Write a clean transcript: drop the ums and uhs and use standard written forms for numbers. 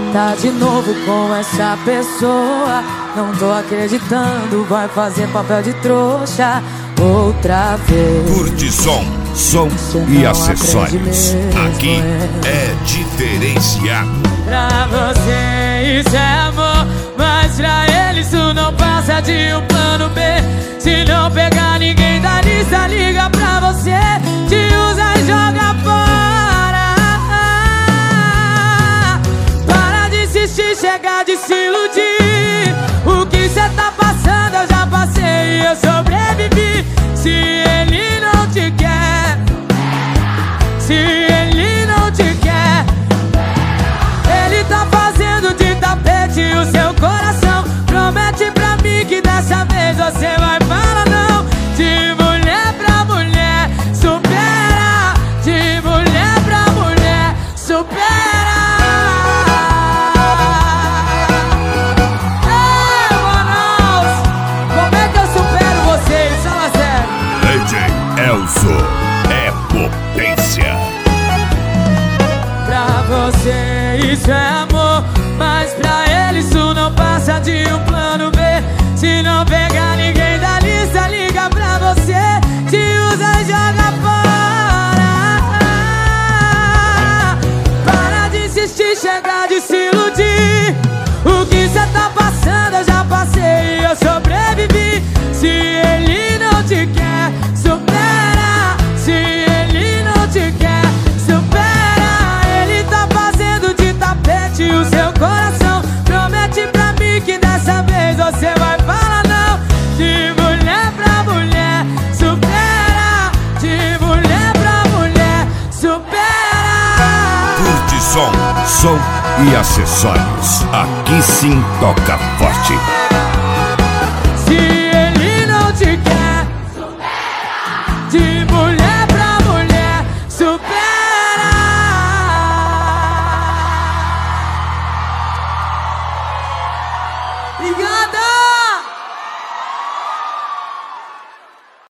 Tá de novo com essa pessoa, não tô acreditando, vai fazer papel de trouxa outra vez. Curte som e acessórios. Aqui é diferenciado. Pra você isso é amor, mas pra ele isso não passa de um plano B. Se não pegar ninguém da lista, liga pra você, te usa e joga fora. Para de insistir, chega de se iludir. O que cê tá passando eu já passei e eu sobrevivi. Se ele não te quer, se ele não te quer, ele tá fazendo de tapete o seu coração. Promete pra mim que dessa vez você vai falar não. De mulher pra mulher, supera. De mulher pra mulher, supera. Ei, Manaus, como é que eu supero vocês? Fala sério. DJ Elzo é potência. Pra você isso é amor, mas pra ele isso não passa de um plano B. Se não pegar ninguém da lista, liga pra você, te usa e joga fora. Para de insistir, chega de se iludir. O que cê tá passando eu já passei e eu sobrevivi. Se ele não te quer, supera. Se ele não te quer, supera. Ele tá fazendo de tapete o seu coração. Promete pra mim que dessa vez você vai falar não. De mulher pra mulher, supera. De mulher pra mulher, supera. Curte som e acessórios. Aqui sim toca forte. Se ele não te quer, supera. De mulher pra mulher, supera. Obrigada!